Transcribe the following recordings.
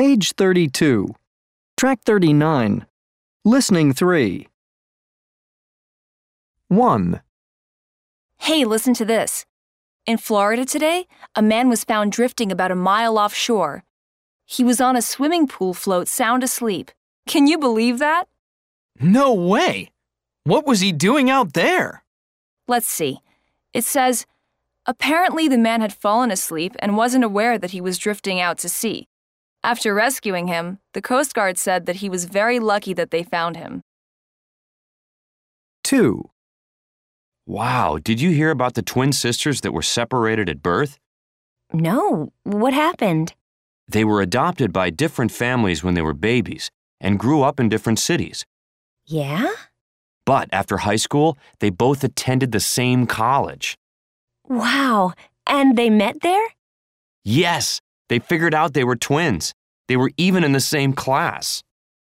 Page 32. Track 39. Listening 3. 1. Hey, listen to this. In Florida today, a man was found drifting about a mile offshore. He was on a swimming pool float sound asleep. Can you believe that? No way! What was he doing out there? Let's see. It says, apparently the man had fallen asleep and wasn't aware that he was drifting out to sea. After rescuing him, the Coast Guard said that he was very lucky that they found him. 2. Wow, did you hear about the twin sisters that were separated at birth? No, what happened? They were adopted by different families when they were babies and grew up in different cities. Yeah? But after high school, they both attended the same college. Wow, and they met there? Yes, they figured out they were twins. They were even in the same class.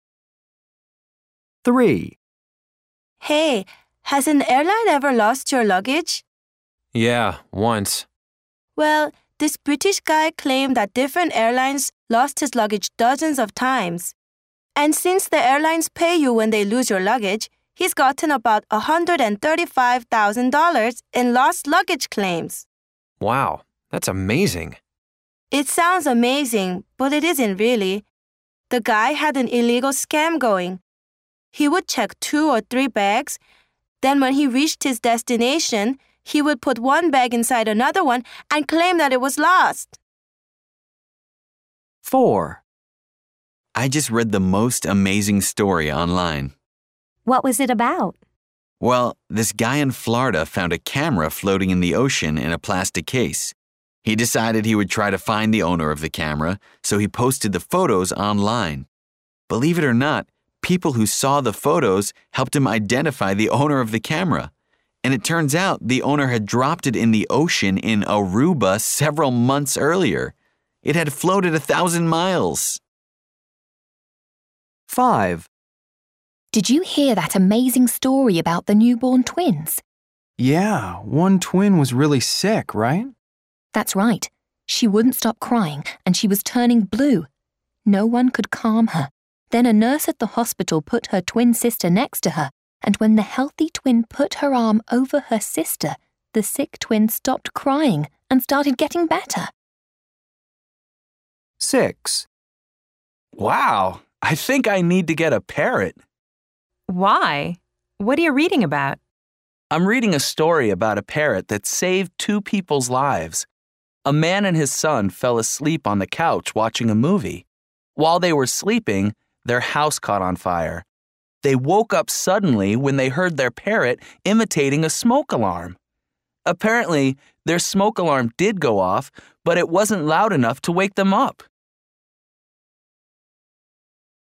3. Hey, has an airline ever lost your luggage? Yeah, once. Well, this British guy claimed that different airlines lost his luggage dozens of times. And since the airlines pay you when they lose your luggage, he's gotten about $135,000 in lost luggage claims. Wow, that's amazing. It sounds amazing, but it isn't really. The guy had an illegal scam going. He would check 2 or 3 bags. Then when he reached his destination, he would put one bag inside another one and claim that it was lost. 4. I just read the most amazing story online. What was it about? Well, this guy in Florida found a camera floating in the ocean in a plastic case. He decided he would try to find the owner of the camera, so he posted the photos online. Believe it or not, people who saw the photos helped him identify the owner of the camera. And it turns out the owner had dropped it in the ocean in Aruba several months earlier. It had floated 1,000 miles. 5. Did you hear that amazing story about the newborn twins? Yeah, one twin was really sick, right? That's right. She wouldn't stop crying and she was turning blue. No one could calm her. Then a nurse at the hospital put her twin sister next to her, and when the healthy twin put her arm over her sister, the sick twin stopped crying and started getting better. 6. Wow, I think I need to get a parrot. Why? What are you reading about? I'm reading a story about a parrot that saved 2 people's lives. A man and his son fell asleep on the couch watching a movie. While they were sleeping, their house caught on fire. They woke up suddenly when they heard their parrot imitating a smoke alarm. Apparently, their smoke alarm did go off, but it wasn't loud enough to wake them up.